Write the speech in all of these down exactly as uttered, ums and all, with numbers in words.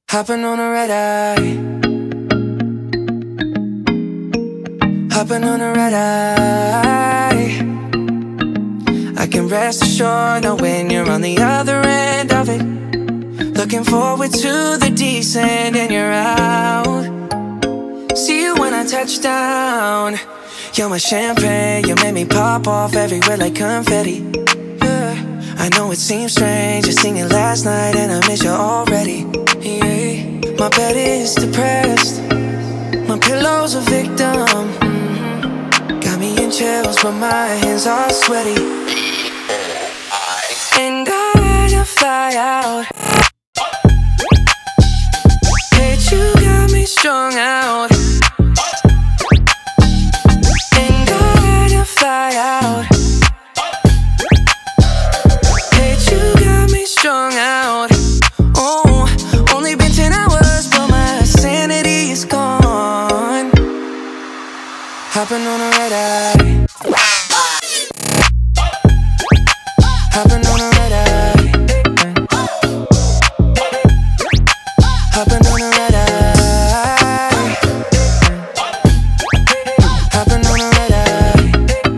Hopping on a red eye, hopping on a red eye. I can rest assured knowing you're on the other end of it. Looking forward to the descent and you're out. See you when I touch down. You're my champagne, you made me pop off everywhere like confetti. Yeah. I know it seems strange, I seen it last night and I miss you already. Yeah. My bed is depressed, my pillow's a victim. Mm-hmm. Got me in chills, but my hands are sweaty. And I just fly out. Hate you got me strung out. And I just fly out. Hate you got me strung out. Oh, only been ten hours, but my sanity is gone. Hopping on a red eye, hopping on a red eye, hopping on a red eye, hopping on a red eye.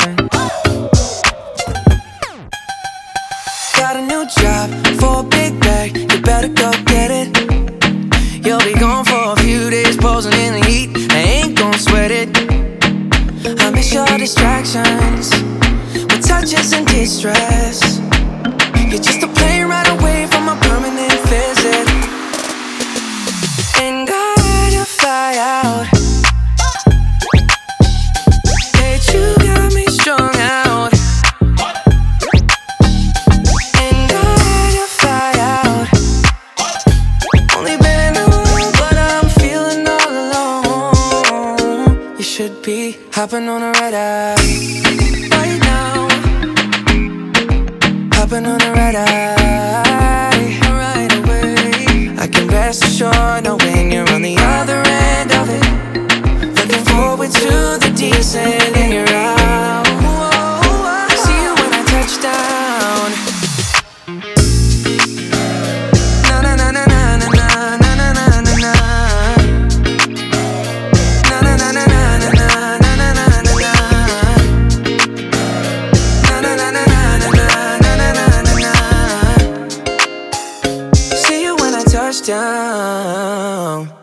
Got a new job for a big bag, you better go get it. You'll be gone for a few days, posing in the heat, I ain't gon' sweat it. I miss your distractions, with touches and distress. You're just a plane ride away from a permanent visit. And I just fly out. Hate you got me strung out. And I just fly out. Only been an hour, but I'm feeling all alone. You should be hopping on a red eye right now. Hopping on a red eye right away. I can rest assured knowing you're on the other end of it. Looking forward to the descent and you're out. See you when I touch down. Na na na na na na na na na na na. Na na na na na na na na na na na. Na na na na na na na. See you when I touch down.